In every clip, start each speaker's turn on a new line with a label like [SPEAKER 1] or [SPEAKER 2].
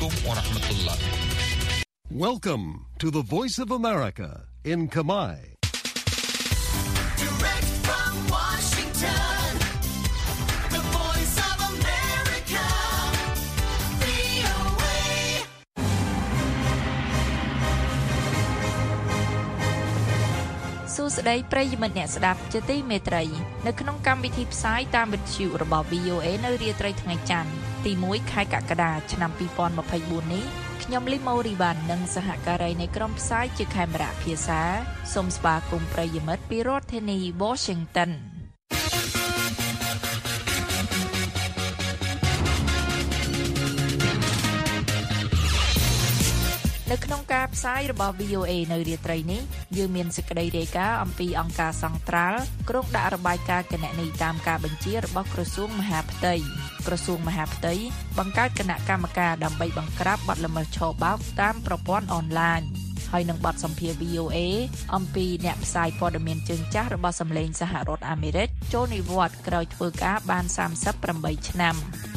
[SPEAKER 1] alaikum wa rahmatullah.
[SPEAKER 2] Welcome to the Voice of America in Khmer.
[SPEAKER 3] Direct from Washington, the Voice of America, VOA. សួស្តីប្រិយមិត្តអ្នកស្ដាប់ជាទីមេត្រីនៅក្នុងកម្មវិធីផ្សាយតាមវិទ្យុរបស់ VOA នៅរាត្រីថ្ងៃច័ន្ទទី1ខែកក្កដាឆ្នាំ2024នេះខ្ញុំលីម៉ូរីវ៉ាន់និងសហការីនៃក្រុមផ្សាយជាខេមរៈភាសាសូមស្វាគមន៍ប្រិយមិត្តពីរដ្ឋធានី Washingtonនៅក្នុងការផ្សាយរបស់ VOA នៅរាត្រីនេះយើងមានសេចក្តីរាយការណ៍អំពីអង្គការសង្ត្រាល់ក្រុងដាក់របាយការណ៍គណនេយ្យតាមការបញ្ជារបស់ក្រសួងមហាផ្ទៃក្រសួងមហាផ្ទៃបង្កើតគណៈកម្មការដើម្បីបង្ក្រាបបទល្មើសឆបោកតាមប្រព័ន្ធអនឡាញហើយនឹងបទសម្ភាសន៍ VOA អំពីអ្នកផ្សាយព័ត៌មានជើងចាស់របស់សម្លេងសហរដ្ឋអាមេរិកចូលនិវត្តន៍ក្រោយធ្វើការបាន38ឆ្នាំ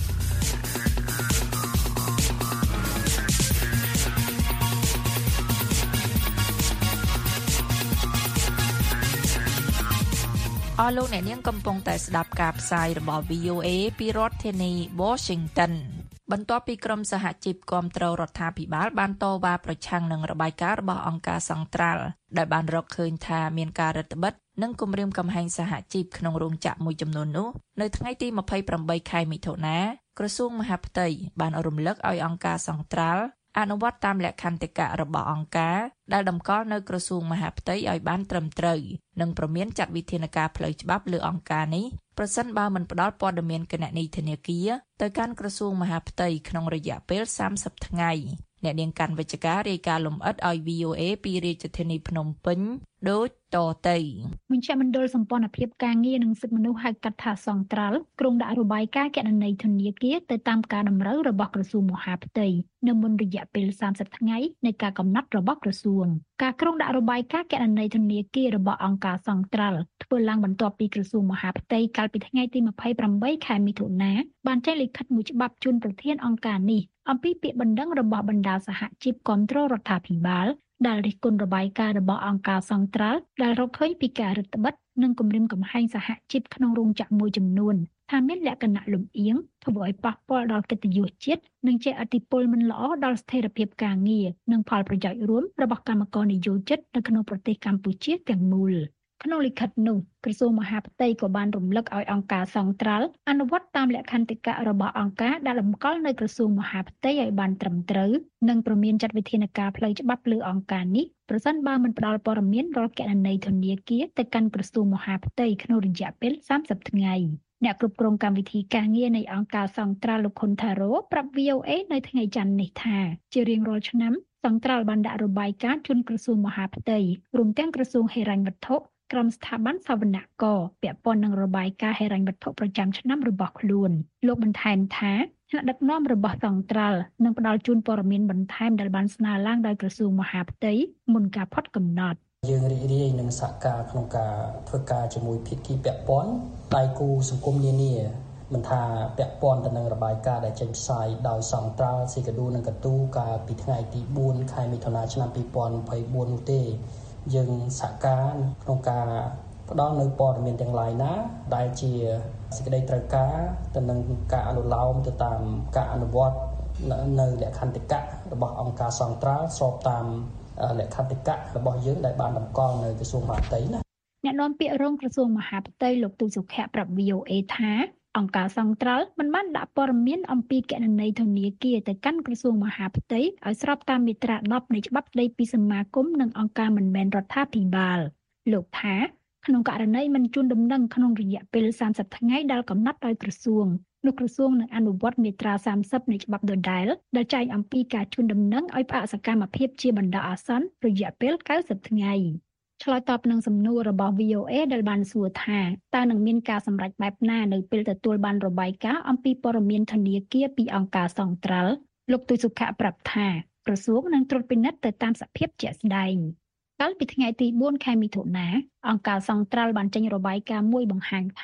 [SPEAKER 3] អស់លោកអ្នកនាងកំពុងតែស្ដាប់ការផ្សាយរបស់ VOA ពីរដ្ឋធានី Washington បន្ទាប់ពីក្រុមសហជីពគាំទ្ររដ្ឋាភិបាលបានតវ៉ាប្រឆាំងនឹងរបាយការណ៍របស់អង្គការសង្ត្រាល់ដែលបានរកឃើញថាមានការរឹតបន្តឹងនិងគំរាមកំហែងសហជីពក្នុងរោងចក្រមួយចំនួននោះនៅថ្ងៃទី28ខែមិថុនាក្រសួងមហាផ្ទៃបានរំលឹកឲ្យអង្គការសង្ត្រាល់អនុវត្តតាមលក្ខន្តិកៈរបស់អង្គការដែលតម្កល់នៅក្រសួងមហាផ្ទៃឲ្យបានត្រឹមត្រូវនិងព្រមានចាត់វិធានការផ្លូវច្បាប់លើអង្គការនេះប្រសិនបើមិនផ្ដល់ព័ត៌មានគណនីធនាគារទៅកាន់ក្រសួងមហាផ្ទៃក្នុងរយៈពេល30ថ្ងៃអ្នកនាងកាន់វិជ្ជការរាយការណ៍លម្អិតឲ្យ VOA ពីរាជធានីភ្នំពេញដូចតទៅ
[SPEAKER 4] មជ្ឈមណ្ឌលសម្ព័ន្ធភាពការងារនិងសិទ្ធិមនុស្សហៅកាត់ថាសង្ត្រាល់ក្រុងដាក់របាយការណ៍គណនេយ្យធនាគារទៅតាមការតម្រូវរបស់ក្រសួងមហាផ្ទៃនៅមុនរយៈពេល30ថ្ងៃនៃការកំណត់របស់ក្រសួងការក្រុងដាក់របាយការណ៍គណនេយ្យធនាគាររបស់អង្គការសង្ត្រាល់ធ្វើឡើងបន្ទាប់ពីក្រសួងមហាផ្ទៃកាលពីថ្ងៃទី28ខែមិថុនាបានចេញលិខិតមួយច្បាប់ជូនប្រធានអង្គការនេះអំពីពាក្យបណ្ដឹងរបស់បណ្ដាសហជីពគាំទ្ររដ្ឋាភិបាលដែលរិះគន់របាយការណ៍របស់អង្គការសង្ត្រាល់ដែលរកឃើញពីការរឹតបន្តឹងនិងគំរាមកំហែងសហជីពក្នុងរោងចក្រមួយចំនួនថាមានលក្ខណៈលំអៀងធ្វើឲ្យប៉ះពាល់ដល់កិត្តិយសជាតិនិងជះឥទ្ធិពលមិនល្អដល់ស្ថិរភាពការងារនិងផលប្រយោជន៍រួមរបស់កម្មករនិយោជិតនៅក្នុងប្រទេសកម្ពុជាទាំងមូលក្នុងលិខិតនោះក្រសួងមហាផ្ទៃក៏បានរំលឹកឲ្យអង្គការសង្ត្រាល់អនុវត្តតាមលក្ខន្តិកៈរបស់អង្គការដែលតម្កល់នៅក្រសួងមហាផ្ទៃឲ្យបានត្រឹមត្រូវនិងព្រមានចាត់វិធានការផ្លូវច្បាប់លើអង្គការនេះប្រសិនបើមិនផ្ដល់ព័ត៌មានរាល់គណនីធនាគារទៅកាន់ក្រសួងមហាផ្ទៃក្នុងរយៈពេល30ថ្ងៃអ្នកគ្រប់គ្រងកម្មវិធីការងារនៃអង្គការសង្ត្រាល់លោកខុនថារ៉ូប្រាប់ VOA នៅថ្ងៃច័ន្ទនេះថាជារៀងរាល់ឆ្នាំសង្ត្រាល់បានដាក់របាយការណ៍ជូនក្រសួងមហាផ្ទៃរួមទាំងក្រសួងហិរញ្ញវត្ថុក្រុមស្ថាប័នសវនករពាក់ព័ន្ធនឹងរបាយការណ៍ហិរញ្ញវត្ថុប្រចាំឆ្នាំរបស់ខ្លួនលោកបន្ថែមថាថ្នាក់ដឹកនាំរបស់សង្ត្រាល់នឹងផ្ដល់ជូនព័ត៌មានបន្ថែមដែលបានស្នើឡើងដោយក្រសួងមហាផ្ទៃមុនការផុតកំណត់
[SPEAKER 5] យើងរីករាយនឹងសហការក្នុងការធ្វើការជាមួយភាគីពាក់ព័ន្ធដៃគូសង្គមនានាមិនថាពាក់ព័ន្ធទៅនឹងរបាយការណ៍ដែលចេញផ្សាយដោយសង្ត្រាល់ស៊ីកាឌូនិងកតូកាលពីថ្ងៃទី4ខែមិថុនាឆ្នាំ2024នោះទេយើងសហការក្នុងការផ្ដល់នៅព័ត៌មានទាំងឡាយណាដែលជាសេចក្តីត្រូវការទៅនឹងការអនុលោមទៅតាមការអនុវត្តនៅលក្ខន្តិកៈរបស់អង្គការសង្ត្រាល់ស្របតាមលក្ខន្តិកៈរបស់យើងដែលបានតម្កល់នៅក្រសួងមហាផ្ទៃណា
[SPEAKER 4] អ្នកនាំពាក្យរងក្រសួងមហាផ្ទៃលោកទូសុខៈប្រាប់ VOA ថាអង្គការសង្ត្រាល់មិនបានដាក់ព័ត៌មានអំពីគណនីធនាគារទៅកាន់ក្រសួងមហាផ្ទៃឲ្យស្របតាមមាត្រា10នៃច្បាប់ស្តីពីសមាគមនិងអង្គការមិនមែនរដ្ឋាភិបាលលោកថាក្នុងករណីមិនជូនដំណឹងក្នុងរយៈពេល30ថ្ងៃដែលកំណត់ដោយក្រសួងនោះក្រសួងនឹងអនុវត្តមាត្រា30នៃច្បាប់ដដែលដែលចែងអំពីការជូនដំណឹងឲ្យផ្អាកសកម្មភាពជាបណ្ដោះអាសន្នរយៈពេល90ថ្ងៃឆ្លើយតបនឹងសំណួររបស់ VOA ដែលបានសួរថាតើនឹងមានការសម្រេចបែបណានៅពេលទទួលបានរបាយការណ៍អំពីព័ត៌មានធនាគារពីអង្គការសង្ត្រាល់លោកទូសុខៈប្រាប់ថាក្រសួងនឹងត្រួតពិនិត្យទៅតាមសភាពជាក់ស្ដែងកាលពីថ្ងៃទី4ខែមិថុនាអង្គការសង្ត្រាល់បានចេញរបាយការណ៍មួយបង្ហាញថា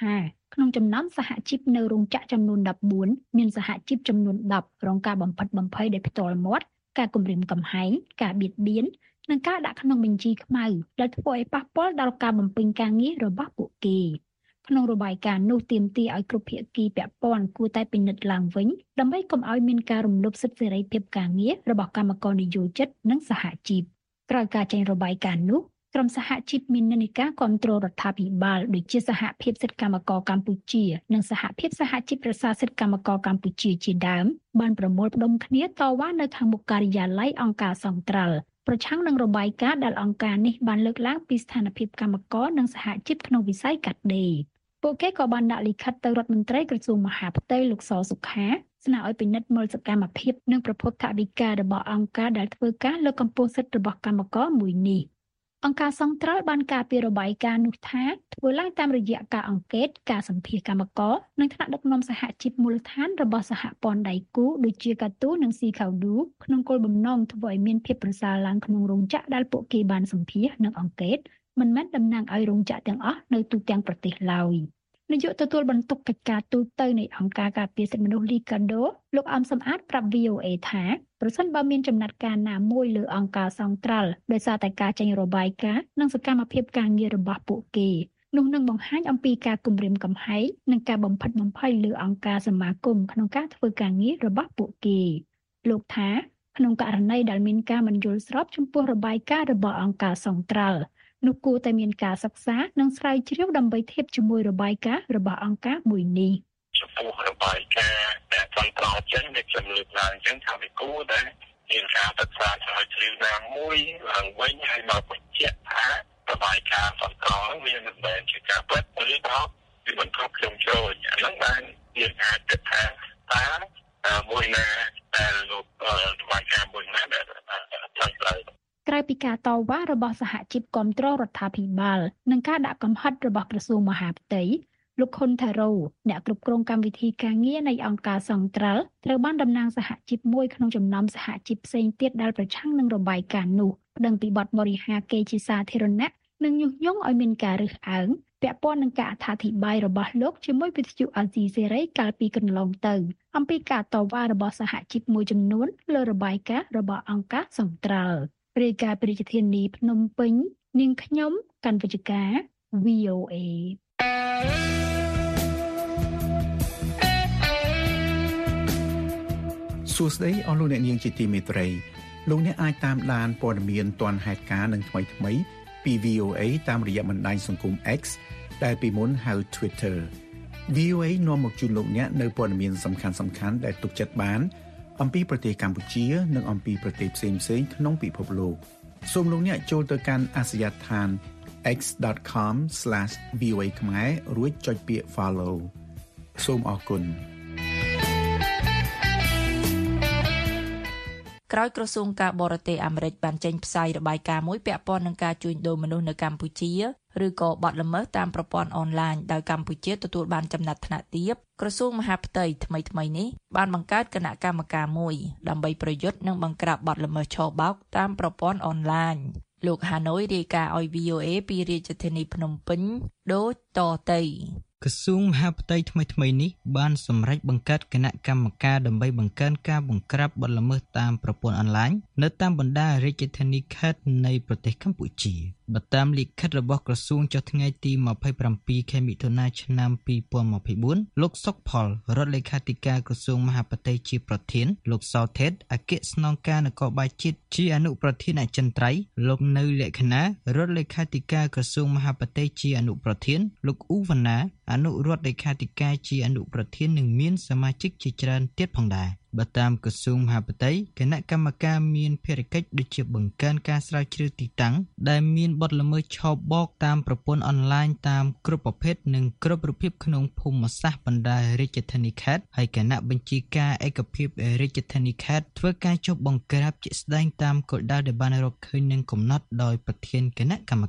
[SPEAKER 4] ក្នុងចំណោមសហជីពនៅរោងចក្រចំនួន14មានសហជីពចំនួន10រងការបំផិតបំភ័យដោយផ្ទាល់មាត់ការគំរាមកំហែងការបៀតបៀននិងការដាក់ក្នុងបញ្ជីខ្មៅដែលធ្វើឲ្យប៉ះពាល់ដល់ការបំពេញការងាររបស់ពួកគេក្នុងរបាយការណ៍នោះទាមទារឲ្យគ្រប់ភាគីពាក់ព័ន្ធគួរតែពិនិត្យឡើងវិញដើម្បីកុំឲ្យមានការរំលោភសិទ្ធិសេរីភាពការងាររបស់កម្មករនិយោជិតនិងសហជីពក្រោយការចេញរបាយការណ៍នោះក្រុមសហជីពមាននិន្នាការគាំទ្ររដ្ឋាភិបាលដូចជាសហភាពសិទ្ធិកម្មករកម្ពុជានិងសហភាពសហជីពរក្សាសិទ្ធិកម្មករកម្ពុជាជាដើមបានប្រមូលផ្ដុំគ្នាតវ៉ានៅខាងមុខការិយាល័យអង្គការសង្ត្រាល់ប្រឆាំងនឹងរបាយការណ៍ដែលអង្គការនេះបានលើកឡើងពីស្ថានភាពកម្មករនិងសហជីពក្នុងវិស័យកាត់ដេរពួកគេក៏បានដាក់លិខិតទៅរដ្ឋមន្ត្រីក្រសួងមហាផ្ទៃលោកសសុខាស្នើឲ្យពិនិត្យមើលសកម្មភាពនិងប្រភពថវិការបស់អង្គការដែលធ្វើការលើកកម្ពស់សិទ្ធិរបស់កម្មករមួយនេះអង្គការសង្ត្រាល់បានការពីរបាយការណ៍នោះថាធ្វើឡើងតាមរយៈការអង្កេតការសម្ភាសកម្មករនិងថ្នាក់ដឹកនាំសហជីពមូលដ្ឋានរបស់សហព័ន្ធដៃគូដូចជាកាទូនិងស៊ីខាវឌូក្នុងគោលបំណងធ្វើឲ្យមានភាពប្រសើរឡើងក្នុងរោងចក្រដែលពួកគេបានសម្ភាសនិងអង្កេតមិនមែនតំណាងឲ្យរោងចក្រទាំងអស់នៅទូទាំងប្រទេសឡើយនាយកទទួលបន្ទុកកិច្ចការទូតនៃអង្គការការពារសិទ្ធិមនុស្សលីកាដូលោកអំសំអាតប្រាប់ VOA ថាប្រសិនបើមានចំណាត់ការណាមួយលើអង្គការសង្ត្រាល់ដោយសារតែការចេញរបាយការណ៍និងសកម្មភាពការងាររបស់ពួកគេនោះនឹងបង្ហាញអំពីការគំរាមកំហែងនិងការបំផិតបំភ័យលើអង្គការសមាគមក្នុងការធ្វើការងាររបស់ពួកគេលោកថាក្នុងករណីដែលមានការមិនយល់ស្របចំពោះរបាយការណ៍របស់អង្គការសង្ត្រាល់នោះគួរតែមានការសិក្សានិងស្រាវជ្រាវដើម្បីធៀបជាមួយរបាយការណ៍របស់អង្គការមួយនេះ
[SPEAKER 1] ចំពោះរបាយការណ៍ដែលសង្ត្រាល់ចេញដែលខ្ញុំលើកឡើងអញ្ចឹងថាវាគួរតែមានការសិក្សាស្រាវជ្រាវណាមួយឡើងវិញហើយមកបញ្ជាក់ថារបាយការណ៍សង្ត្រាល់វាមិនមែនជាការពិតឬក៏វាមិនគ្រប់ជ្រុងជ្រោយអាហ្នឹងបានយើងអាចគិតថាតើមួយណាដែលរបាយការណ៍មួយណាដែលត្រឹមត្រូវ
[SPEAKER 4] ក្រៅពីការតវ៉ារបស់សហជីពគាំទ្ររដ្ឋាភិបាលនិងការដាក់កំហិតរបស់ក្រសួងមហាផ្ទៃលោកខុនថារ៉ូអ្នកគ្រប់គ្រងកម្មវិធីការងារនៃអង្គការសង្ត្រាល់ត្រូវបានតំណាងសហជីពមួយក្នុងចំណោមសហជីពផ្សេងទៀតដែលប្រឆាំងនឹងរបាយការណ៍នោះប្តឹងពីបទបរិហាកេរជាសាធារណៈនិងញុះញង់ឲ្យមានការរើសអើងពាក់ព័ន្ធនឹងការអត្ថាធិប្បាយរបស់លោកជាមួយវិទ្យុអាស៊ីសេរីកាលពីកន្លងទៅអំពីការតវ៉ារបស់សហជីពមួយចំនួនលើរបាយការណ៍របស់អង្គការសង្ត្រាល់រាយការណ៍ពីរាជធានីភ្នំពេញនាងខ្ញុំកញ្ញវិជ្ជការ VOA
[SPEAKER 6] សួស្តីអស់លោកអ្នកនាងជាទីមេត្រីលោកអ្នកអាចតាមដានព័ត៌មានទាន់ហេតុការណ៍និងថ្មីៗពី VOA តាមរយៈបណ្ដាញសង្គម X ដែលពីមុនហៅ Twitter VOA នាំមកជូនលោកអ្នកនៅព័ត៌មានសំខាន់ៗដែលទុកចិត្តបានអំពីប្រទេសកម្ពុជានិងអំពីប្រទេសផ្សេងៗក្នុងពិភពលោកសូមលោកអ្នកចូលទៅកាន់អាសយដ្ឋាន x.com/voa ខ្មែររួចចុចពាក្យ follow សូមអរគុណ
[SPEAKER 3] ក្រោយក្រសួងការបរទេសអាមេរិកបានចេញផ្សាយរបាយការណ៍មួយពាក់ព័ន្ធនឹងការជួញដូរមនុស្សនៅកម្ពុជាឬក៏បទល្មើសតាមប្រព័ន្ធអនឡាញដោយកម្ពុជាទទួលបានចំណាត់ថ្នាក់ទាបក្រសួងមហាផ្ទៃថ្មីនេះបានបង្កើតគណៈកម្មការមួយដើម្បីប្រយុទ្ធនិងបង្ក្រាបបទល្មើសឆបោកតាមប្រព័ន្ធអនឡាញលោកហាណូយរាយការណ៍ឲ្យ VOA ពីរាជធានីភ្នំពេញដូចតទៅ
[SPEAKER 7] ក្រសួងមហាផ្ទៃថ្មីនេះបានសម្រេចបង្កើតគណៈកម្មការដើម្បីបង្កើនការបង្ក្រាបបទល្មើសតាមប្រព័ន្ធអនឡាញនៅតាមបណ្ដារាជធានីខេត្តនៃប្រទេសកម្ពុជាបើតាមលិខិតរបស់ក្រសួងចុះថ្ងៃទី27ខែមិថុនាឆ្នាំ2024លោកសុកផលរដ្ឋលេខាធិការក្រសួងមហាផ្ទៃជាប្រធានលោកសោថេតអគ្គស្នងការនគរបាលជាតិជាអនុប្រធានអចិន្ត្រៃយ៍លោកនៅលក្ខណៈរដ្ឋលេខាធិការក្រសួងមហាផ្ទៃជាអនុប្រធានលោកអ៊ូវណ្ណាអនុរដ្ឋលេខាធិការជាអនុប្រធាននិងមានសមាជិកជាច្រើនទៀតផងដែរបើតាមក្រសួងមហាផ្ទៃគណៈកម្មការមានភារកិច្ចដូចជាបង្កើនការស្រាវជ្រាវទីតាំងដែលមានបទល្មើសឆបោកតាមប្រព័ន្ធអនឡាញតាមគ្រប់ប្រភេទនិងគ្រប់រូបភាពក្នុងភូមិសាស្ត្របណ្ដារាជធានីខេត្តហើយគណៈបញ្ជាការឯកភាពរាជធានីខេត្តធ្វើការចុះបង្ក្រាបជាក់ស្ដែងតាមគោលដៅដែលបានរកឃើញនិងកំណត់ដោយប្រធានគណៈកម្មការ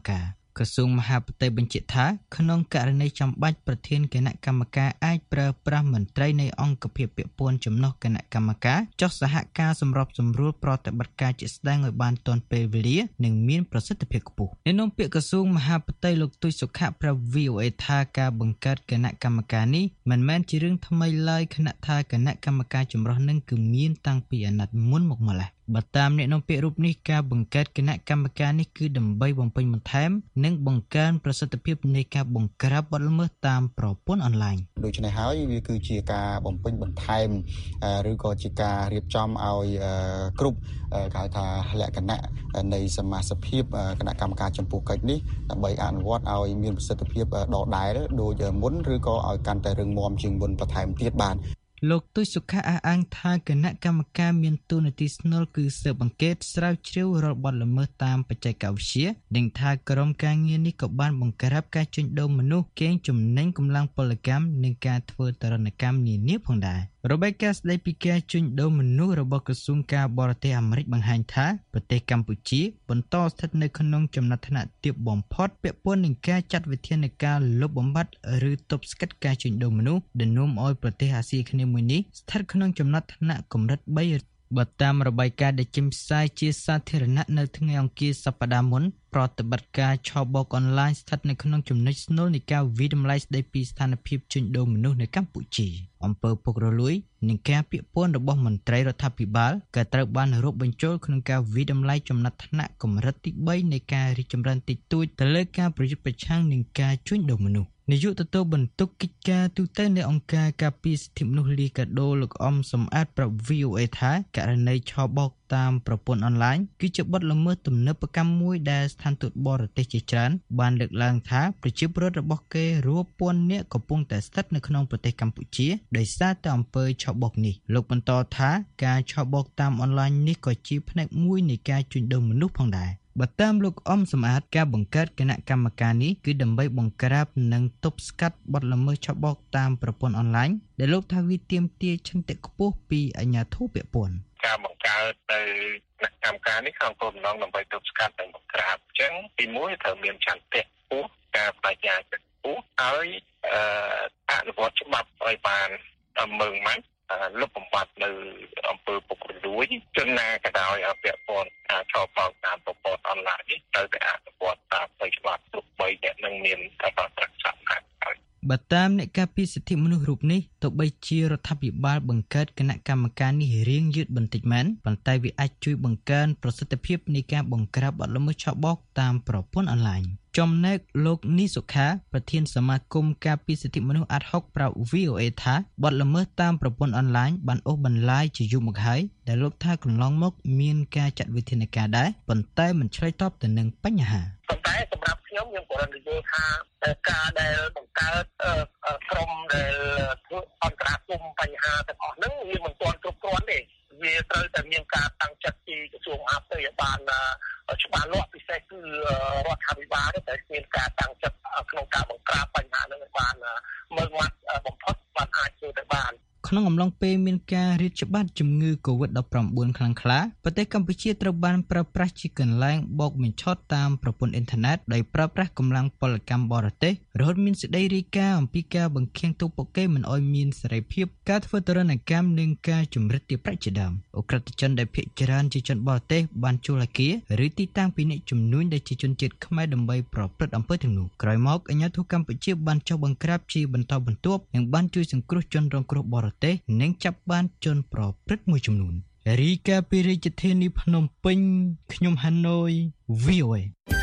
[SPEAKER 7] ក្រសួងមហាផ្ទៃបញ្ជាក់ថាក្នុងករណីចាំបាច់ប្រធានគណៈកម្មការអាចប្រើប្រាស់មន្ត្រីនៃអង្គភាពពាក់ព័ន្ធចំណុះគណៈកម្មការចុះសហការសម្របសម្រួលប្រតិបត្តិការជាក់ស្ដែងឲ្យបានទាន់ពេលវេលានិងមានប្រសិទ្ធភាពខ្ពស់អ្នកនាំពាក្យក្រសួងមហាផ្ទៃលោកទូចសុខៈប្រាប់ VOA ថាការបង្កើតគណៈកម្មការនេះមិនមែនជារឿងថ្មីឡើយខណៈថាគណៈកម្មការចម្រុះនឹងគឺមានតាំងពីអាណត្តិមុនមកម្ល៉េះបើតាមអ្នកនាំពាក្យរូបនេះការបង្កើតគណៈកម្មការនេះគឺដើម្បីបំពេញបន្ថែមនិងបង្កើនប្រសិទ្ធភាពនៃការបង្ក្រាបបទល្មើសតាមប្រព័ន្ធអនឡាញ
[SPEAKER 8] ដូច្នេះហើយវាគឺជាការបំពេញបន្ថែមឬក៏ជាការរៀបចំឲ្យគ្រប់គេហៅថាលក្ខណៈនៃសមាជិកភាពគណៈកម្មការចំពោះកិច្ចនេះដើម្បីអនុវត្តឲ្យមានប្រសិទ្ធភាពដដែលដូចមុនឬក៏ឲ្យកាន់តែរឹងមាំជាងមុនបន្ថែមទៀតបាន
[SPEAKER 7] លោកទូចសុខៈអះអាងថាគណៈកម្មការមានតួនាទីស្នូលគឺស៊ើបអង្កេតស្រាវជ្រាវរាល់បទល្មើសតាមបច្ចេកវិទ្យានិងថាក្រុមការងារនេះក៏បានបង្ក្រាបការជួញដូរមនុស្សកេងចំណេញកម្លាំងពលកម្មនិងការធ្វើទរណកម្មនានាផងដែររបាយការណ៍ស្តីពីការជួញដូរមនុស្សរបស់ក្រសួងការបរទេសអាមេរិកបង្ហាញថាប្រទេសកម្ពុជាបន្តស្ថិតនៅក្នុងចំណាត់ថ្នាក់ទាបបំផុតពាក់ព័ន្ធនឹងការចាត់វិធានការលុបបំបាត់ឬទប់ស្កាត់ការជួញដូរមនុស្សដែលនាំឲ្យប្រទេសអាស៊ីអាគ្នេយ៍មួយនេះស្ថិតក្នុងចំណាត់ថ្នាក់កម្រិត3បើតាមរបាយការណ៍ដែលចេញផ្សាយជាសាធារណៈនៅថ្ងៃអង្គារសប្តាហ៍មុនប្រតិបត្តិការឆបោកអនឡាញស្ថិតនៅក្នុងចំណុចស្នូលនៃការវិតម្លៃស្តីពីស្ថានភាពជួញដូរមនុស្សនៅកម្ពុជាអំពើពុករលួយនិងការពាក់ព័ន្ធរបស់មន្ត្រីរដ្ឋាភិបាលក៏ត្រូវបានរាប់បញ្ចូលក្នុងការវិតម្លៃចំណាត់ថ្នាក់កម្រិតទី3នៃការរីកចម្រើនតិចតួចទៅលើការប្រយុទ្ធប្រឆាំងនឹងការជួញដូរមនុស្សនាយកទទួលបន្ទុកកិច្ចការទូតនៃអង្គការការពារសិទ្ធិមនុស្សលីកាដូលោកអំសំអាតប្រាប់ VOA ថាករណីឆបោកតាមប្រព័ន្ធអនឡាញគឺជាបទល្មើសទំនើបកម្មមួយដែលស្ថានទូតបរទេសជាច្រើនបានលើកឡើងថាប្រជាពលរដ្ឋរបស់គេរាប់ពាន់នាក់កំពុងតែស្ថិតនៅក្នុងប្រទេសកម្ពុជាដោយសារតែអំពើឆបោកនេះលោកបន្តថាការឆបោកតាមអនឡាញនេះក៏ជាផ្នែកមួយនៃការជួញដូរមនុស្សផងដែរបើតាមលោកអំសំអាតការបង្កើតគណៈកម្មការនេះគឺដើម្បីបង្ក្រាបនិងទប់ស្កាត់បទល្មើសឆបោកតាមប្រព័ន្ធអនឡាញដែលលោកថាវាទាមទារឆន្ទៈខ្ពស់ពីអាជ្ញាធរពាក់ព័ន្ធ
[SPEAKER 1] ការបង្កើតទៅគណៈកម្មការនេះក្នុងគោលបំណងដើម្បីទប់ស្កាត់និងបង្ក្រាបអញ្ចឹងទី1ត្រូវមានឆន្ទៈខ្ពស់ការបដិញ្ញាចិត្តខ្ពស់ហើយអនុវត្តច្បាប់ឲ្យបានម៉ឺងម៉ាត់លុបបំបាត់នៅអំពើពុករលួយជនណាក៏ដោយពាក់ព័ន្ធការឆបោកតាមប្រព័ន្ធអនឡាញនេះត្រូវតែអនុវត្តតាមផ្លូវច្បាប់ទោះបីតែនឹងមានការប្រព្រឹត្តសមដែរ
[SPEAKER 7] បើតាមអ្នកការពារសិទ្ធិមនុស្សរូបនេះទោះបីជារដ្ឋាភិបាលបង្កើតគណៈកម្មការនេះរៀងយឺតបន្តិចមែនប៉ុន្តែវាអាចជួយបង្កើនប្រសិទ្ធភាពនៃការបង្ក្រាបបទល្មើសឆបោកតាមប្រព័ន្ធអនឡាញចំណែកលោកនីសុខាប្រធានសមាគមការពារសិទ្ធិមនុស្សអាត់ហុកប្រាប់ VOA ថាបទល្មើសតាមប្រព័ន្ធអនឡាញបានអូសបន្លាយជាយូរមកហើយដែលលោកថាកន្លងមកមានការចាត់វិធានការដែរប៉ុន្តែមិនឆ្លើយតបទៅនឹងបញ្ហា
[SPEAKER 1] ប៉ុន្តែសម្រាប់ខ្ញុំក៏រំលឹកថាការដែលបង្កើតក្រុមដែលធ្វើអន្តរាគមន៍បញ្ហាទាំងអស់ហ្នឹងវាមិនទាន់គ្រប់គ្រាន់ទេវាត្រូវតែមានការតាំងចិត្តពីក្រសួងអាផ្ទៃឲ្យបានច្បាស់លាស់ពិសេសគឺរដ្ឋាភិបាលដែលមានការតាំងចិត្តក្នុងការបង្ក្រាបបញ្ហាហ្នឹងឲ្យបានម៉ឺងម៉ាត់បំផុតបានអាចធ្វើទៅបាន
[SPEAKER 7] ក្នុងអំឡុងពេលមានការរាតត្បាតជំងឺ COVID-19 ខ្លាំងក្លាប្រទេសកម្ពុជាត្រូវបានប្រើប្រាស់ជាកន្លែងបោកបញ្ឆោតតាមប្រព័ន្ធអ៊ីនធឺណិតដោយប្រើប្រាស់កម្លាំងពលកម្មបរទេសរហូតមានសេចក្តីរាយការណ៍អំពីការបង្ខៀងទូពួកគេមិនឲ្យមានសេរីភាពការធ្វើទរណកម្មនិងការជំរិតទារប្រាក់ជាដើមអក្រិតជនដែលភាគច្រើនជាជនបរទេសបានជួលអគារឬទីតាំងពីអ្នកជំនួញដែលជាជនជាតិខ្មែរដើម្បីប្រព្រឹត្តអំពើទាំងនោះក្រោយមកអាជ្ញាធរកម្ពុជាបានចុះបង្ក្រាបជាបន្តបន្ទាប់និងបានជួយសង្គ្រោះជនរងគ្រោះបរទេសនិងចាប់បានជនប្រព្រឹត្តមួយចំនួនរីកាពីរាជធានីភ្នំពេញខ្ញុំហាណូយ VOA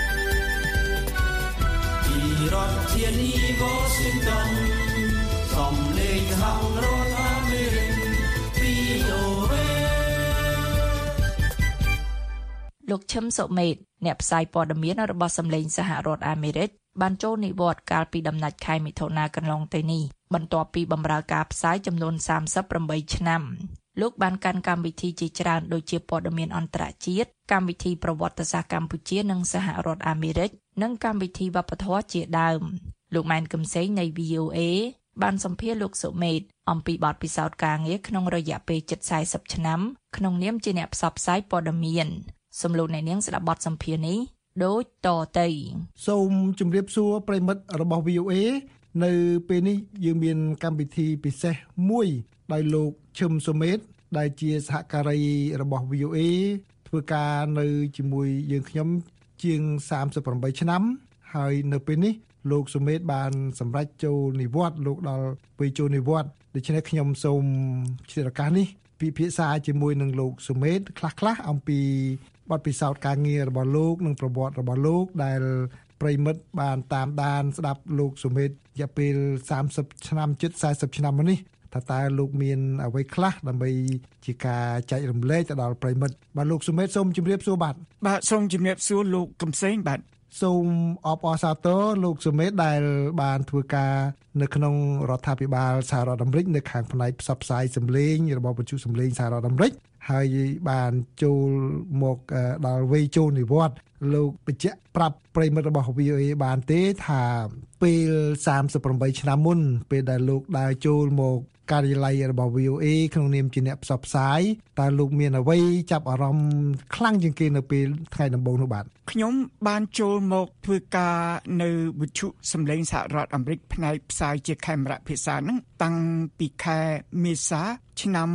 [SPEAKER 9] ពីរដ្ឋធានី Washington សំឡេងហៅរដ្ឋអាមេរិក VOA
[SPEAKER 3] លោកឈឹមសុមេតអ្នកផ្សាយព័ត៌មានរបស់សំឡេងសហរដ្ឋអាមេរិកបានចូលនិវត្តន៍កាលពីដំណាច់ខែមិថុនាកន្លងទៅនេះបន្ទាប់ពីបម្រើការផ្សាយចំនួន38ឆ្នាំលោកបានកាន់កម្មវិធីជាច្រើនដូចជាព័ត៌មានអន្តរជាតិកម្មវិធីប្រវត្តិសាស្ត្រកម្ពុជានិងសហរដ្ឋអាមេរិកនិងកម្មវិធីវប្បធម៌ជាដើមលោកម៉ែនកឹមសេងនៃ VOA បានសម្ភាសន៍លោកសុមេតអំពីបទពិសោធន៍ការងារក្នុងរយៈពេលជិត40ឆ្នាំក្នុងនាមជាអ្នកផ្សព្វផ្សាយព័ត៌មានសំឡេងអ្នកនាងស្ដាប់បទសម្ភាសន៍នេះដូចតទៅ
[SPEAKER 10] សូមជម្រាបសួរប្រិមិត្តរបស់ VOA នៅពេលនេះយើងមានកម្មវិធីពិសេសមួយដោយលោកឈឹមសុមេតដែលជាសហការីរបស់ VOA ធ្វើការនៅជាមួយយើងខ្ញុំជាង38ឆ្នាំហើយនៅពេលនេះលោកសុមេតបានសម្រេចចូលនិវត្តន៍លោកដល់ពេលចូលនិវត្តន៍ដូច្នេះខ្ញុំសូមជាឱកាសនេះពិភាក្សាជាមួយនឹងលោកសុមេតខ្លះៗអំពីបទពិសោធន៍ការងាររបស់លោកនិងប្រវត្តិរបស់លោកដែលប្រិមិត្តបានតាមដានស្ដាប់លោកសុមេតរយៈពេល30ឆ្នាំជិត40ឆ្នាំមកនេះថាតើលោកមានអ្វីខ្លះដើម្បីជាការចែករំលែកទៅដល់ប្រិមិត្តបាទលោកសុមេតសូមជម្រាបសួរបាទ
[SPEAKER 11] សូមជម្រាបសួរលោកកំសែងបាទ
[SPEAKER 10] សូមអបអរសាទរលោកសុមេតដែលបានធ្វើការនៅក្នុងរដ្ឋាភិបាលសហរដ្ឋអាមេរិកនៅខាងផ្នែកផ្សព្វផ្សាយសម្លេងរបស់វិទ្យុសម្លេងសហរដ្ឋអាមេរិកហើយបានចូលមកដល់វ័យចូលនិវត្តន៍លោកបញ្ជាក់ប្រាប់ប្រិមិត្តរបស់ VOA បានទេថាពេល38ឆ្នាំមុនពេលដែលលោកដើរចូលមកការិយាល័យរបស់ VOA ក្នុងនាមជាអ្នកផ្សព្វផ្សាយតើលោកមានអ្វីចាប់អារម្មណ៍ខ្លាំងជាងគេនៅពេលថ្ងៃដំបូងនោះបាទ
[SPEAKER 11] ខ្ញុំបានចូលមកធ្វើការនៅវិទ្យុសម្លេងសហរដ្ឋអាមេរិកផ្នែកផ្សាយជាខេមរៈភាសាហ្នឹងតាំងពីខែមេសាឆ្នាំ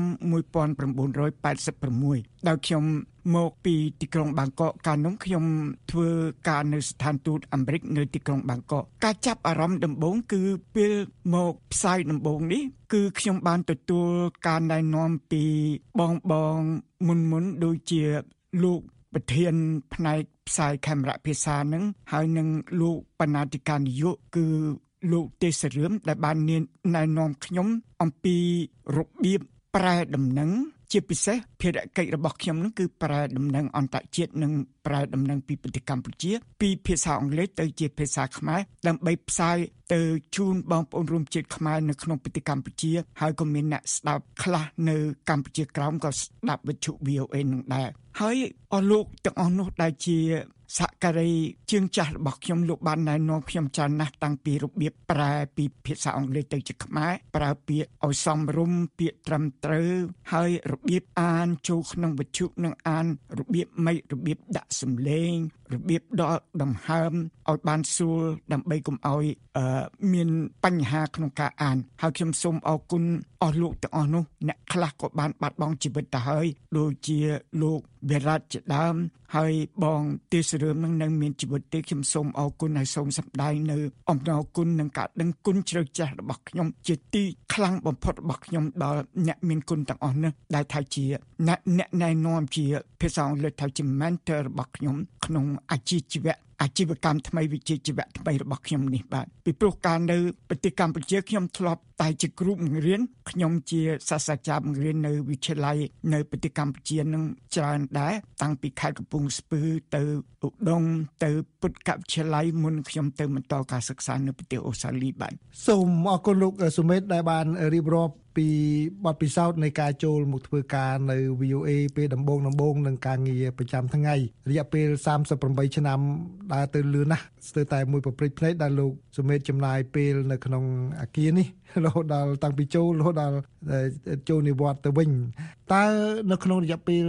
[SPEAKER 11] 1986ដោយខ្ញុំមកពីទីក្រុងបាងកកកាលនោះខ្ញុំធ្វើការនៅស្ថានទូតអាមេរិកនៅទីក្រុងបាងកកការចាប់អារម្មណ៍ដំបូងគឺពេលមកផ្សាយដំបូងនេះគឺខ្ញុំបានទទួលការណែនាំពីបងមុនដូចជាលោកប្រធានផ្នែកផ្សាយខេមរៈភាសានឹងហើយនឹងលោកបណ្ណាធិការនយោបាយគឺលោកទេសរឿមដែលបានណែនាំខ្ញុំអំពីរបៀបប្រែដំណឹងជាពិសេសភារកិច្ចរបស់ខ្ញុំនឹងគឺប្រែដំណឹងអន្តរជាតិនិងប្រែដំណឹងពីប្រទេសកម្ពុជាពីភាសាអង់គ្លេសទៅជាភាសាខ្មែរដើម្បីផ្សាយទៅជូនបងប្អូនរួមជាតិខ្មែរនៅក្នុងប្រទេសកម្ពុជាហើយក៏មានអ្នកស្ដាប់ខ្លះនៅកម្ពុជាក្រោមក៏ស្ដាប់វិទ្យុ VOA នឹងដែរហើយអស់លោកទាំងអស់នោះដែលជាសហការីជើងចាស់របស់ខ្ញុំលោកបានណែនាំខ្ញុំច្រើនណាស់តាំងពីរបៀបប្រែពីភាសាអង់គ្លេសទៅជាខ្មែរប្រើពាក្យឲ្យសមរម្យពាក្យត្រឹមត្រូវហើយរបៀបអានចូលក្នុងវិទ្យុនិងអានរបៀបម៉េចរបៀបដាក់សំឡេងរបៀបដកដង្ហើមឲ្យបានស្រួលដើម្បីកុំឲ្យមានបញ្ហាក្នុងការអានហើយខ្ញុំសូមអរគុណអស់លោកទាំងអស់នោះអ្នកខ្លះក៏បានបាត់បង់ជីវិតទៅហើយដូចជាលោកវិរៈជាដើមហើយបងទេសរឿមនឹងមានជីវិតទេខ្ញុំសូមអរគុណហើយសូមសម្ដែងនៅអំណរគុណនិងការដឹងគុណជ្រៅជ្រះរបស់ខ្ញុំជាទីខ្លាំងបំផុតរបស់ខ្ញុំដល់អ្នកមានគុណទាំងអស់នេះដែលថាជាអ្នកណែនាំជាភាសាអង់គ្លេសថាជា mentor របស់ខ្ញុំក្នុងអាជីវកម្មថ្មីវិជ្ជាជីវៈថ្មីរបស់ខ្ញុំនេះបាទពីព្រោះការនៅប្រទេសកម្ពុជាខ្ញុំធ្លាប់តែជាគ្រូបង្រៀនខ្ញុំជាសាស្ត្រាចារ្យបង្រៀននៅវិទ្យាល័យនៅប្រទេសកម្ពុជានឹងច្រើនដែរតាំងពីខេត្តកំពង់ស្ពឺទៅឧដុង្គទៅពុទ្ធកវិទ្យាល័យមុនខ្ញុំទៅបន្តការសិក្សានៅប្រទេសអូស្ត្រាលីបាទ
[SPEAKER 10] សូមអរគុណលោកសុមេតដែលបានរៀបរាប់ពីបទពិសោធន៍នៃការចូលមកធ្វើការនៅ VOA ពេលដំបូងនឹងការងារប្រចាំថ្ងៃរយៈពេល38ឆ្នាំដើរទៅលឿនណាស់ស្ទើរតែមួយប្រព្រឹត្តភ្នែកដែលលោកសុមេតចំណាយពេលនៅក្នុងអគារនេះរហូតដល់តាំងពីចូលរហូតដល់ចូលនិវត្តន៍ទៅវិញតើនៅក្នុងរយៈពេល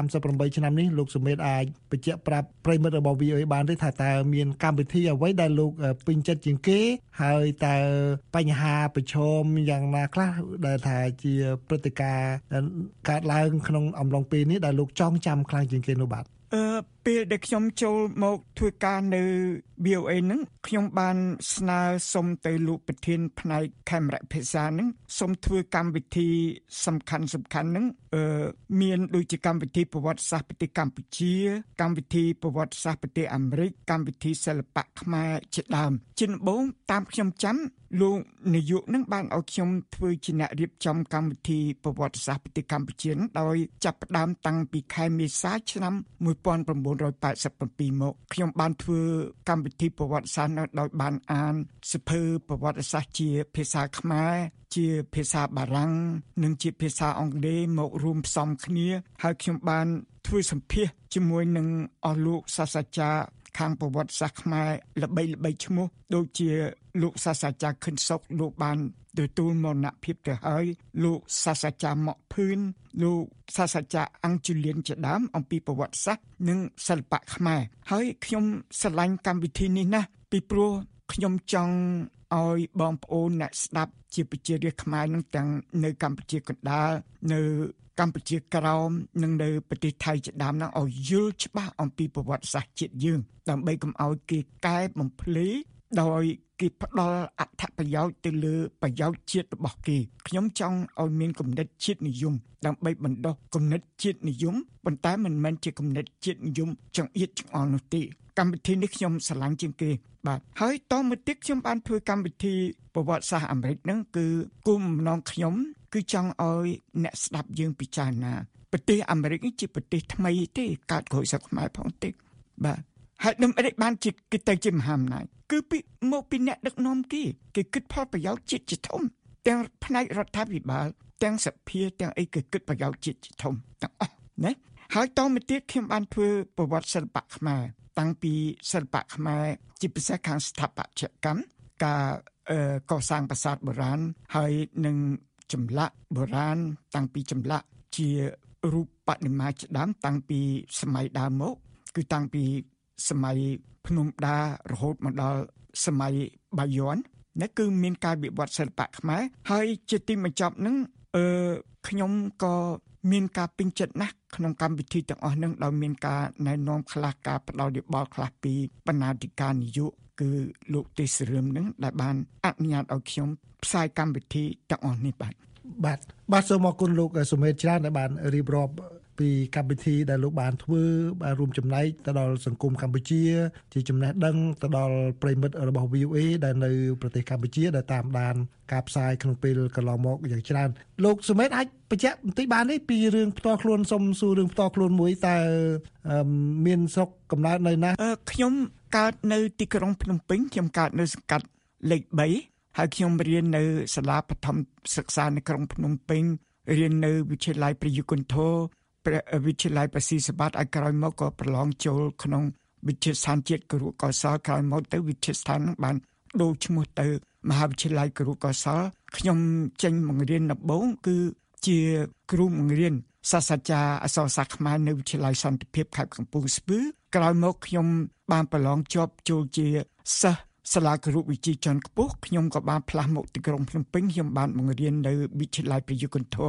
[SPEAKER 10] 38ឆ្នាំនេះលោកសុមេតអាចបញ្ជាក់ប្រាប់ប្រិមិត្តរបស់ VOA បានទេថាតើមានកម្មវិធីអ្វីដែលលោកពេញចិត្តជាងគេហើយតើបញ្ហាប្រឈមយ៉ាងណាខ្លះដែលថាជាព្រឹត្តិការណ៍កើតឡើងក្នុងអំឡុងពេលនេះដែលលោកចងចាំខ្លាំងជាងគេនោះបាទ
[SPEAKER 11] ពេលដែលខ្ញុំចូលមកធ្វើការនៅ VOA ហ្នឹងខ្ញុំបានស្នើសុំទៅលោកប្រធានផ្នែកខេមរៈភាសាហ្នឹងសុំធ្វើកម្មវិធីសំខាន់ហ្នឹងមានដូចជាកម្មវិធីប្រវត្តិសាស្ត្រប្រទេសកម្ពុជាកម្មវិធីប្រវត្តិសាស្ត្រប្រទេសអាមេរិកកម្មវិធីសិល្បៈខ្មែរជាដើមជាដំបូងតាមខ្ញុំចាំលោកនាយកនឹងបានឲ្យខ្ញុំធ្វើជាអ្នករៀបចំកម្មវិធីប្រវត្តិសាស្ត្រប្រទេសកម្ពុជានឹងដោយចាប់ផ្ដើមតាំងពីខែមេសាឆ្នាំ1987មកខ្ញុំបានធ្វើកម្មវិធីប្រវត្តិសាស្ត្រដោយបានអានសៀវភៅប្រវត្តិសាស្ត្រជាភាសាខ្មែរជាភាសាបារាំងនិងជាភាសាអង់គ្លេសមករួមផ្សំគ្នាហើយខ្ញុំបានធ្វើសម្ភាសន៍ជាមួយនឹងអស់លោកសាស្ត្រាចារ្យខាងប្រវត្តិសាស្ត្រខ្មែរល្បីឈ្មោះដូចជាលោកសាស្ត្រាចារ្យខិនសុកលោកបានទទួលមរណភាពទៅហើយលោកសាស្ត្រាចារ្យម៉ាក់ភឿនលោកសាស្ត្រាចារ្យអង្គជូលៀនជាដើមអំពីប្រវត្តិសាស្ត្រនិងសិល្បៈខ្មែរហើយខ្ញុំស្រឡាញ់កម្មវិធីនេះណាស់ពីព្រោះខ្ញុំចង់ឲ្យបងប្អូនអ្នកស្ដាប់ជាប្រជារាស្ត្រខ្មែរនឹងទាំងនៅកម្ពុជាកណ្ដាលនៅកម្ពុជាក្រោមនិងនៅប្រទេសថៃជាដើមនឹងឲ្យយល់ច្បាស់អំពីប្រវត្តិសាស្ត្រជាតិយើងដើម្បីកុំឲ្យគេកែបំភ្លឺដោយគេផ្ដល់អត្ថប្រយោជន៍ទៅលើប្រយោជន៍ជាតិរបស់គេខ្ញុំចង់ឲ្យមានគំនិតជាតិនិយមដើម្បីបណ្ដុះគំនិតជាតិនិយមប៉ុន្តែមិនមែនជាគំនិតជាតិនិយមចង្អៀតចង្អល់នោះទេកម្មវិធីនេះខ្ញុំស្រឡាញ់ជាងគេបាទហើយតមកទៀតខ្ញុំបានធ្វើកម្មវិធីប្រវត្តិសាស្ត្រអាមេរិកហ្នឹងគឺគោលបំណងខ្ញុំគឺចង់ឲ្យអ្នកស្ដាប់យើងពិចារណាប្រទេសអាមេរិកនេះជាប្រទេសថ្មីទេកើតក្រោយសកខ្មែរផងទេបាទហើយនឹងអីបានជាគេទៅជាមហាអំណាចគឺមកពីអ្នកដឹកនាំគេគិតផលប្រយោជន៍ជាតិជាធំទាំងផ្នែករដ្ឋាភិបាលទាំងសភាទាំងអីគេគិតប្រយោជន៍ជាតិជាធំទាំងអស់ណាហើយតមកទៀតខ្ញុំបានធ្វើប្រវត្តិសិល្បៈខ្មែរតាំងពីសិល្បៈខ្មែរជាពិសេសខាងស្ថាបត្យកម្មការកសាងប្រាសាទបុរាណហើយនឹងចម្លាក់បុរាណតាំងពីចម្លាក់ជារូបបដិមាជាដើមតាំងពីសម័យដើមមកគឺតាំងពីសម័យភ្នំដារហូតមកដល់សម័យបាយ័ននេះគឺមានការវិវត្តសិល្បៈខ្មែរហើយជាទីបញ្ចប់នឹងខ្ញុំក៏មានការពេញចិត្តណាស់ក្នុងកម្មវិធីទាំងអស់នឹងដោយមានការណែនាំខ្លះការផ្ដល់យោបល់ខ្លះពីបណ្ណាធិការនយោបាយគឺលោកទេសរឿមនឹងដែលបានអនុញ្ញាតឲ្យខ្ញុំផ្សាយកម្មវិធីទាំងអស់នេះបាទ
[SPEAKER 10] សូមអរគុណលោកសុមេតច្រើនដែលបានរៀបរាប់ពីកម្មវិធីដែលលោកបានធ្វើបានរួមចំណែកទៅដល់សង្គមកម្ពុជាជាចំណេះដឹងទៅដល់ប្រិមិត្តរបស់ VOA ដែលនៅប្រទេសកម្ពុជាដែលតាមដានការផ្សាយក្នុងពេលកន្លងមកយ៉ាងច្រើនលោកសុមេតអាចបញ្ជាក់បន្តិចបានទេពីរឿងផ្ទាល់ខ្លួនសុំសួររឿងផ្ទាល់ខ្លួនមួយតើមានស្រុកកំណើតនៅណា
[SPEAKER 11] ខ្ញុំកើតនៅទីក្រុងភ្នំពេញខ្ញុំកើតនៅសង្កាត់លេខ3ហើយខ្ញុំរៀននៅសាលាបឋមសិក្សានៅក្រុងភ្នំពេញរៀននៅវិទ្យាល័យប្រយុទ្ធគន្ធរវិទ្យាល័យបស៊ីសបាតឲ្យក្រោយមកក៏ប្រឡងចូលក្នុងវិទ្យាស្ថានជាតិគរុកោសលក្រោយមកទៅវិទ្យាស្ថានបានដូរឈ្មោះទៅមហាវិទ្យាល័យគរុកោសលខ្ញុំចេញបង្រៀនដំបូងគឺជាគ្រូបង្រៀនសាស្ត្រាចារ្យអក្សរសាស្ត្រខ្មែរនៅវិទ្យាល័យសន្តិភាពខេត្តកំពង់ស្ពឺក្រោយមកខ្ញុំបានប្រឡងជាប់ចូលជាសិស្សសាលាគរុវិទ្យាជាន់ខ្ពស់ខ្ញុំក៏បានផ្លាស់មកទីក្រុងភ្នំពេញខ្ញុំបានបង្រៀននៅវិទ្យាល័យប្រយុទ្ធគន្ធរ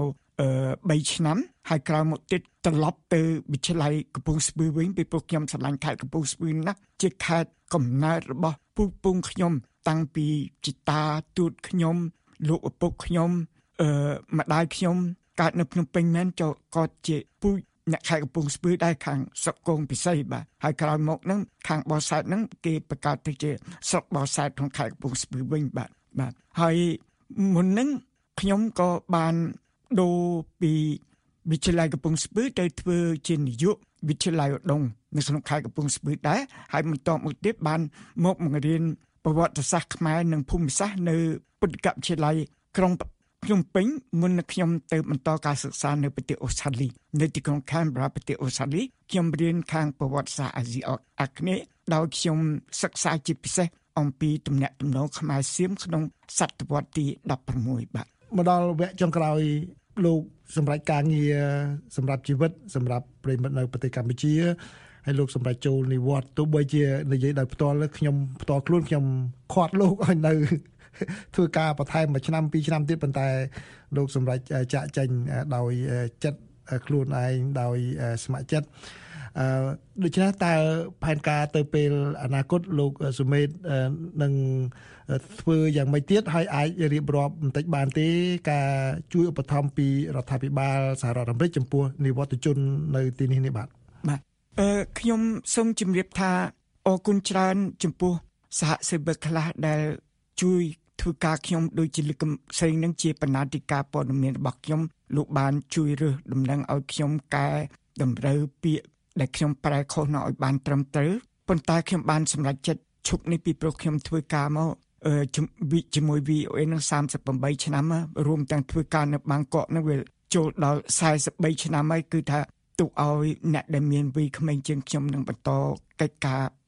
[SPEAKER 11] 3ឆ្នាំហើយក្រោយមកទៀតត្រឡប់ទៅវិទ្យាល័យកំពង់ស្ពឺវិញពីព្រោះខ្ញុំស្រឡាញ់ខេត្តកំពង់ស្ពឺណាស់ជាខេត្តកំណើតរបស់ពូជពងខ្ញុំតាំងពីជីតាទូតខ្ញុំលោកឪពុកខ្ញុំម្ដាយខ្ញុំកើតនៅភ្នំពេញមែនក៏ជាពូជអ្នកខេត្តកំពង់ស្ពឺដែរខាងស្រុកគងពិសីបាទហើយក្រោយមកហ្នឹងខាងបរសែតហ្នឹងគេបង្កើតទៅជាស្រុកបរសែតក្នុងខេត្តកំពង់ស្ពឺវិញបាទហើយមុនហ្នឹងខ្ញុំក៏បានដូរពីវិទ្យាល័យកំពង់ស្ពឺទៅធ្វើជានាយកវិទ្យាល័យឧដុង្គនៅក្នុងខេត្តកំពង់ស្ពឺដែរហើយបន្តមកទៀតបានមកបង្រៀនប្រវត្តិសាស្ត្រខ្មែរនិងភូមិសាស្ត្រនៅពុទ្ធិកវិទ្យាល័យក្រុងភ្នំពេញមុននឹងខ្ញុំទៅបន្តការសិក្សានៅប្រទេសអូស្ត្រាលីនៅទីក្រុង Canberra ប្រទេសអូស្ត្រាលីខ្ញុំរៀនខាងប្រវត្តិសាស្ត្រអាស៊ីអាគ្នេយ៍ដោយខ្ញុំសិក្សាជាពិសេសអំពីទំនាក់ទំនងខ្មែរសៀមក្នុងសតវត្សទី16បាទ
[SPEAKER 10] មកដល់វគ្គចុងក្រោយលោកសម្រាប់ការងារសម្រាប់ជីវិតសម្រាប់ប្រិយមិត្តនៅប្រទេសកម្ពុជាហើយលោកសម្រាប់ចូលនិវត្តន៍ទោះបីជានិយាយដោយផ្ទាល់ខ្ញុំផ្ទាល់ខ្លួនខ្ញុំខាត់លោកឲ្យនៅធ្វើការបន្ថែម1ឆ្នាំ2ឆ្នាំទៀតប៉ុន្តែលោកសម្រាប់ចាក់ចេញដោយចិត្តខ្លួនឯងដោយស្ម័គ្រចិត្តដូច្នេះតើផែនការទៅពេលអនាគតលោកសុមេតនឹងធ្វើយ៉ាងម៉េចទៀតហើយអាចរៀបរាប់បន្តិចបានទេការជួយឧបត្ថម្ភពីរដ្ឋាភិបាលសហរដ្ឋអាមេរិកចំពោះនិវត្តន៍ជននៅទីនេះបាទ
[SPEAKER 11] ខ្ញុំសូមជម្រាបថាអរគុណច្រើនចំពោះសហសេវកខ្លះដែលជួយធ្វើការខ្ញុំដូចជាលោកផ្សេងនឹងជាបណ្ណាធិការព័ត៌មានរបស់ខ្ញុំលោកបានជួយរើសដំណឹងឲ្យខ្ញុំកែតម្រូវពាក្យដែលខ្ញុំប្រែខុសនៅឲ្យបានត្រឹមត្រូវប៉ុន្តែខ្ញុំបានសម្រេចចិត្តឈប់នេះពីព្រោះខ្ញុំធ្វើការមកជាមួយ VOA នឹង38ឆ្នាំរួមទាំងធ្វើការនៅបាងកកនឹងវាចូលដល់43ឆ្នាំហើយគឺថាទុកឲ្យអ្នកដែលមានវ័យក្មេងជាងខ្ញុំនឹងបន្តកិច្ចការ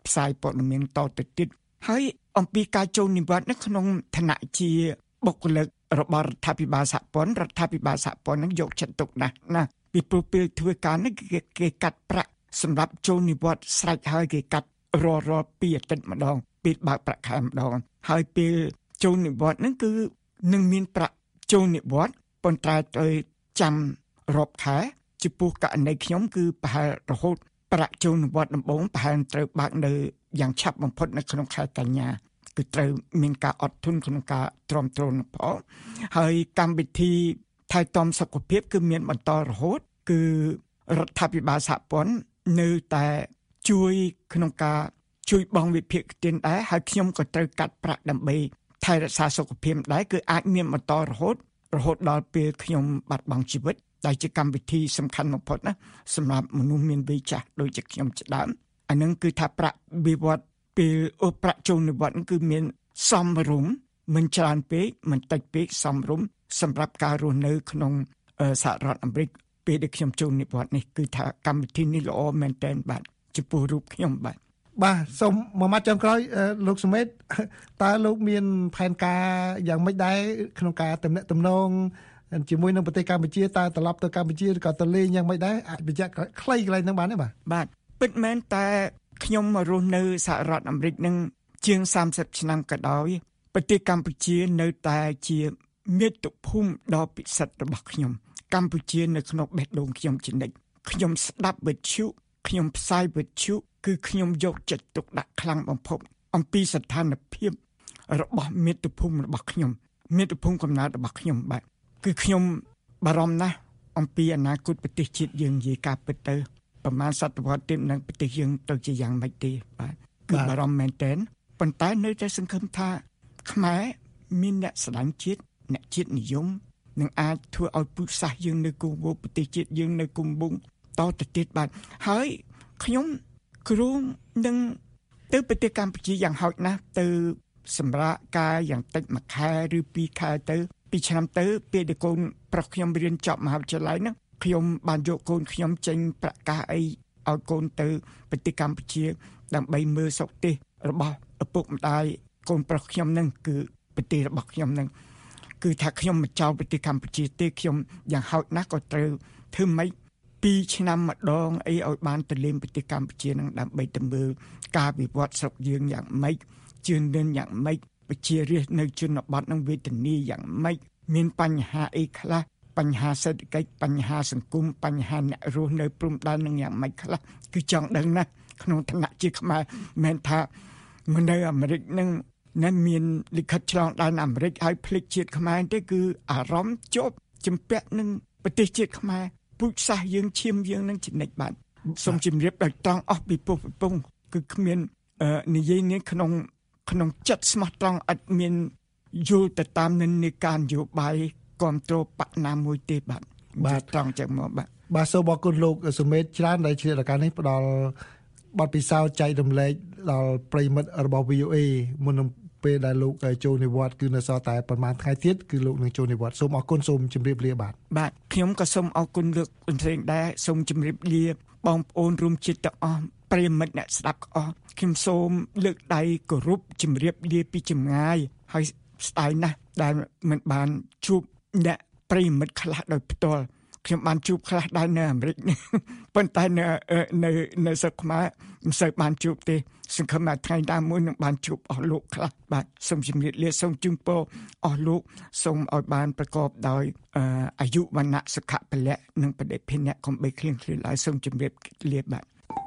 [SPEAKER 11] ផ្សាយព័ត៌មានតទៅទៀតហើយអំពីការចូលនិវត្តន៍នៅក្នុងឋានៈជាបុគ្គលិករបស់រដ្ឋាភិបាលសហព័ន្ធនឹងយកចិត្តទុកដាក់ណាពីព្រោះពេលធ្វើការនេះគេកាត់ប្រាក់សម្រាប់ចូលនិវត្តន៍ស្រេចហើយគេកាត់រាល់2អាទិត្យម្ដងពេលបើកប្រាក់ខែម្ដងហើយពេលចូលនិវត្តន៍ហ្នឹងគឺនឹងមានប្រាក់ចូលនិវត្តន៍ប៉ុន្តែត្រូវចាំរាប់ខែចំពោះករណីខ្ញុំគឺប្រហែលរហូតប្រាក់ចូលនិវត្តន៍ដំបូងប្រហែលត្រូវបើកនៅយ៉ាងឆាប់បំផុតនៅក្នុងខែកញ្ញាគឺត្រូវមានការអត់ធន់ក្នុងការទ្រាំទ្រនឹងផងហើយកម្មវិធីថែទាំសុខភាពគឺមានបន្តរហូតគឺរដ្ឋាភិបាលសហព័ន្ធនៅតែជួយក្នុងការជួយបង់វិភាគទានដែរហើយខ្ញុំក៏ត្រូវកាត់ប្រាក់ដើម្បីថែរក្សាសុខភាពដែរគឺអាចមានបន្តរហូតដល់ពេលខ្ញុំបាត់បង់ជីវិតដែលជាកម្មវិធីសំខាន់បំផុតណាសម្រាប់មនុស្សមានវ័យចាស់ដូចជាខ្ញុំជាដើមអានឹងគឺថាប្រាក់វិវត្តពេលប្រាក់ចូលនិវត្តន៍គឺមានសមរម្យមិនច្រើនពេកមិនតិចពេកសមរម្យសម្រាប់ការរស់នៅក្នុងសហរដ្ឋអាមេរិកពេលដែលខ្ញុំចូលនិវត្តន៍នេះគឺថាកម្មវិធីនេះល្អមែនទែនបាទចំពោះរូបខ្ញុំបាទ
[SPEAKER 10] សូមមួយម៉ាត់ចុងក្រោយលោកសុមេតតើលោកមានផែនការយ៉ាងម៉េចដែរក្នុងការទំនាក់ទំនងជាមួយនឹងប្រទេសកម្ពុជាតើត្រឡប់ទៅកម្ពុជាឬក៏ទៅលេងយ៉ាងម៉េចដែរអាចបញ្ជាក់ខ្លីកន្លែងហ្នឹងបានទេ
[SPEAKER 11] បាទពិតមែនតែខ្ញុំមករស់នៅសហរដ្ឋអាមេរិកនឹងជាង30ឆ្នាំក៏ដោយប្រទេសកម្ពុជានៅតែជាមាតុភូមិដ៏ពិសិដ្ឋរបស់ខ្ញុំកម្ពុជានៅក្នុងបេះដូងខ្ញុំជានិច្ចខ្ញុំស្ដាប់វិទ្យុខ្ញុំផ្សាយវិទ្យុគឺខ្ញុំយកចិត្តទុកដាក់ខ្លាំងបំផុតអំពីស្ថានភាពរបស់មាតុភូមិរបស់ខ្ញុំមាតុភូមិកំណើតរបស់ខ្ញុំបាទគឺខ្ញុំបារម្ភណាស់អំពីអនាគតប្រទេសជាតិយើងនិយាយការពិតទៅប្រហែលសតវត្សទៀតនឹងប្រទេសយើងទៅជាយ៉ាងម៉េចទេបាទគឺបារម្ភមែនទែនប៉ុន្តែនៅតែសង្ឃឹមថាខ្មែរមានអ្នកស្រឡាញ់ជាតិអ្នកជាតិនិយមនឹងអាចធ្វើឲ្យពុទ្ធសាសន៍យើងនៅគង់វង្សប្រទេសជាតិយើងនៅគង់វង្សតទៅទៀតបាទហើយខ្ញុំគ្រោងនឹងទៅប្រទេសកម្ពុជាយ៉ាងហោចណាស់ទៅសម្រាប់ការយ៉ាងតិច1ខែឬ2ខែទៅ2ឆ្នាំទៅពេលដែលកូនប្រុសខ្ញុំរៀនចប់មហាវិទ្យាល័យហ្នឹងខ្ញុំបានយកកូនខ្ញុំចេញប្រកាសអីឲ្យកូនទៅប្រទេសកម្ពុជាដើម្បីមើលសុខទេសរបស់ឪពុកម្ដាយកូនប្រុសខ្ញុំហ្នឹងគឺប្រទេសរបស់ខ្ញុំហ្នឹងគឺថាខ្ញុំមិនចោលប្រទេសកម្ពុជាទេខ្ញុំយ៉ាងហោចណាស់ក៏ត្រូវធ្វើម៉េច2ឆ្នាំម្ដងអីឲ្យបានទៅលេងប្រទេសកម្ពុជានឹងដើម្បីទៅមើលការវិវត្តស្រុកយើងយ៉ាងម៉េចជឿនលឿនយ៉ាងម៉េចប្រជារាស្ត្រនៅជនបទនឹងវេទនាយ៉ាងម៉េចមានបញ្ហាអីខ្លះបញ្ហាសេដ្ឋកិច្ចបញ្ហាសង្គមបញ្ហាអ្នករស់នៅព្រំដែននឹងយ៉ាងម៉េចខ្លះគឺចង់ដឹងណាស់ក្នុងឋានៈជាខ្មែរមិនថាមិននៅអាមេរិកនឹងនៅមានលិខិតឆ្លងដែនអាមេរិកឲ្យភ្លេចជាតិខ្មែរទេគឺអារម្មណ៍ជាប់ជំពាក់នឹងប្រទេសជាតិខ្មែរពុជសាសយើងឈាមយើងនឹងចំណិចបាទសូមជម្រាបដោយត្រង់អស់ពីពុះពីពងគឺគ្មាននិយាយនេះក្នុងចិត្តស្មោះត្រង់អត់មានយល់ទៅតាមនិន្នាការនយោបាយគ្រប់គ្រងបកណាមួយទេបាទត្រង់ចឹងមក
[SPEAKER 10] បាទសូមអរគុណលោកសុមេតច្រើនដែលជារការនេះផ្ដល់បទពិសោធន៍ចែករំលែកដល់ប្រិយមិត្តរបស់ VOA មុននឹងពេលដែលលោកចូលនិវត្តន៍គឺនៅសល់តែប្រហែលថ្ងៃទៀតគឺលោកនឹងចូលនិវត្តន៍សូមអរគុណសូមជម្រាបលា
[SPEAKER 11] បាទខ្ញុំក៏សូមអរគុណលោកអញ្ជើញដែរសូមជម្រាបលាបងប្អូនរួមជាតិទាំងអស់ប្រិយមិត្តអ្នកស្ដាប់អស់ខ្ញុំសូមលើកដៃគោរពជម្រាបលាពីចម្ងាយហើយស្ដាយណាស់ដែលមិនបានជួបអ្នកប្រិយមិត្តខ្លះដោយផ្ទាល់ខ្ញុំបានជួបខ្លះដែរនៅអាមេរិកប៉ុន្តែនៅស្រុកខ្មែរមិនសូវបានជួបទេសង្ឃឹមថាថ្ងៃណាមួយនឹងបានជួបអស់លោកខ្លះបាទសូមជម្រាបលាសូមជូនពរអស់លោកសូមឲ្យបានប្រកបដោយអាយុវណ្ណៈសុខៈពលៈនិងបដិភិនៈកុំបីឃ្លៀងឃ្លាឡើយសូមជម្រាបលាបាទ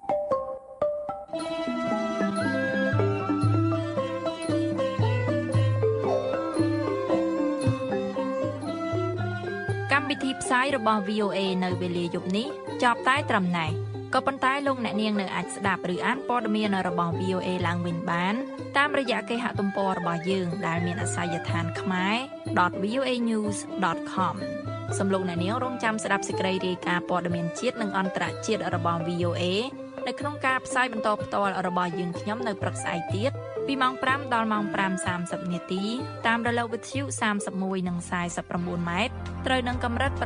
[SPEAKER 3] កម្មវិធីផ្សាយរបស់ VOA នៅវេលាយប់នេះចប់តែត្រឹមណេះក៏ប៉ុន្តែលោកអ្នកនាងនៅអាចស្ដាប់ឬអានព័ត៌មានរបស់ VOA ឡើងវិញបានតាមរយៈគេហទំព័ររបស់យើងដែលមានអាសយដ្ឋានkhmer.voanews.com សូមលោកអ្នកនាងរងចាំស្ដាប់សេចក្តីរាយការណ៍ព័ត៌មានជាតិនិងអន្តរជាតិរបស់ VOA នៅក្នុងការផ្សាយបន្តផ្ទាល់របស់យើងខ្ញុំនៅព្រឹកស្អែកទៀតពីម៉ោង 5 ដល់ម៉ោង 5:30 នាទីតាមរលកវិទ្យុ31និង49ម៉ែត្រត្រូវនឹងកម្រិត 9320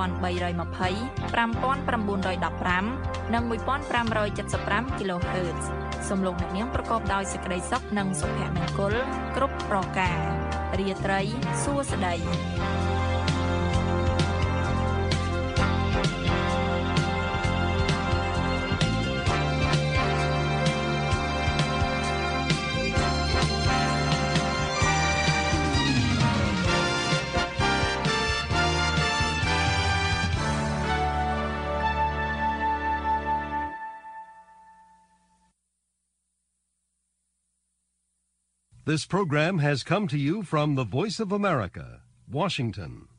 [SPEAKER 3] 5915 និង 1575 kHz សូមលោកអ្នកនាងប្រកបដោយសេចក្តីសុខនិងសុភមង្គលគ្រប់ប្រការរាត្រីសួស្តី
[SPEAKER 2] This program has come to you from the Voice of America, Washington.